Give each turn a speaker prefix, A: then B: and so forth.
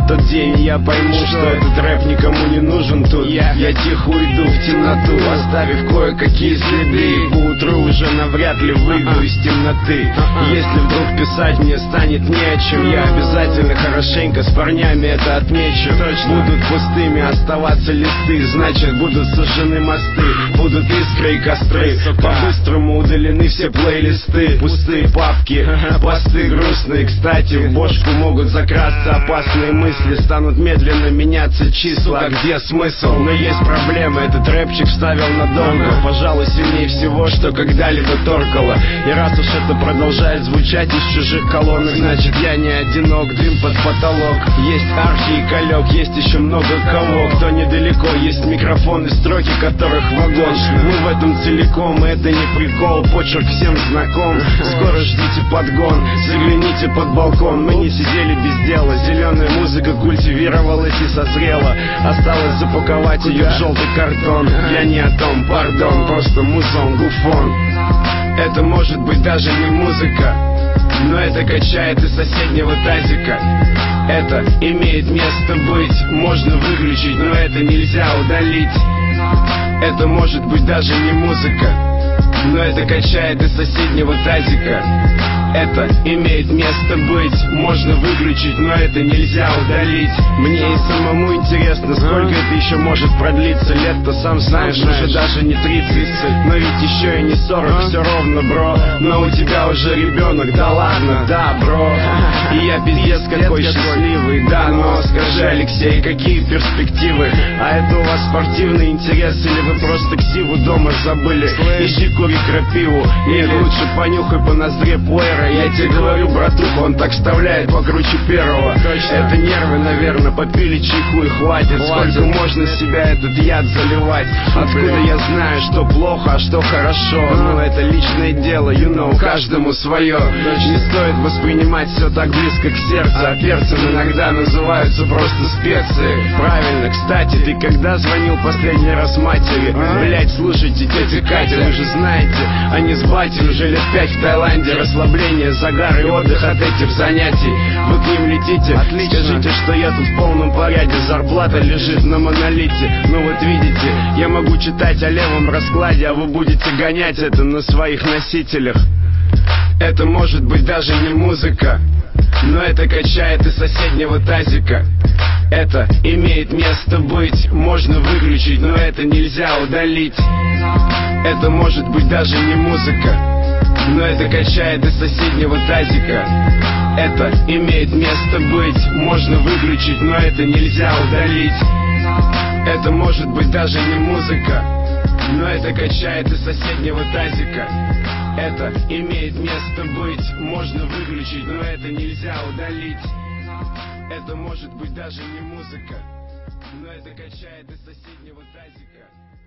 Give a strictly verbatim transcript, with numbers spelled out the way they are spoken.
A: тот день я пойму, что этот рэп никому не нужен тут. Я, я тихо уйду в темноту, оставив кое-какие следы. Поутру уже навряд ли выйду из темноты. Если вдруг писать мне станет не о чем, я обязательно хорошенько с парнями это отмечу. Будут пустыми оставаться листы, значит будут сожжены мосты, будут искры и костры. По-быстрому удалены все плейлисты, пустые папки, посты грустные. Кстати, в бошку могут закрасться опасные мысли, станут медленно меняться числа. А где смысл? Но есть проблема, этот рэпчик вставил надолго. Пожалуй, сильнее всего, что когда-либо торкало. И раз уж это продолжает звучать из чужих колонок, значит я не одинок, дым под потолок. Есть архи и колек, есть еще много кого, кто недалеко. Есть микрофон и строки, которых вагон. Мы в этом целиком, и это не прикол. Почерк всем знаком, скоро ждите подгон. Загляните под балкон, мы не сидели без дела. Зеленая музыка культивировалась и созрела. Осталось запаковать ее в желтый картон. Я не о том, пардон, просто музон, гуфон. Это может быть даже не музыка, но это качает из соседнего тазика. Это имеет место быть, можно выключить, но это нельзя удалить. Это может быть даже не музыка, но это качает из соседнего тазика. Это имеет место быть, можно выключить, но это нельзя удалить. Мне и самому интересно, сколько это еще может продлиться. Лет-то сам знаешь, уже даже не тридцать, но ведь еще и не сорок, все ровно, бро. Но у тебя уже ребенок, да ладно, да, бро. И я пиздец какой счастливый, да, но скажи, Алексей, какие перспективы? А это у вас спортивный интерес или вы просто ксиву дома забыли? Ищи кури крапиву, или лучше понюхай по ноздре плеера. Я тебе говорю, братуха, он так вставляет покруче первого. Это нервы, наверное, попили чайку и хватит. Сколько можно себя этот яд заливать? Откуда я знаю, что плохо, а что хорошо? Ну это личное дело, you know, каждому свое. Не стоит воспринимать все так близко к сердцу, а перцем иногда называются просто специи. Правильно, кстати, ты когда звонил последний раз матери? Блять, слушайте, тетя Катя, вы же знаете, они с батей уже лет пять в Таиланде. Расслабление, загар и отдых от этих занятий. Вы к ним летите, отлично. Скажите, что я тут в полном порядке. Зарплата лежит на монолите. Ну вот видите, я могу читать о левом раскладе, а вы будете гонять это на своих носителях. Это может быть даже не музыка, но это качает из соседнего тазика. Это имеет место быть, можно выключить, но это нельзя удалить. Это может быть даже не музыка, но это качает из соседнего тазика. Это имеет место быть, можно выключить, но это нельзя удалить. Это может быть даже не музыка, но это качает из соседнего тазика. Это имеет место быть, можно выключить, но это нельзя удалить. Это может быть даже не музыка, но это качает из соседнего тазика.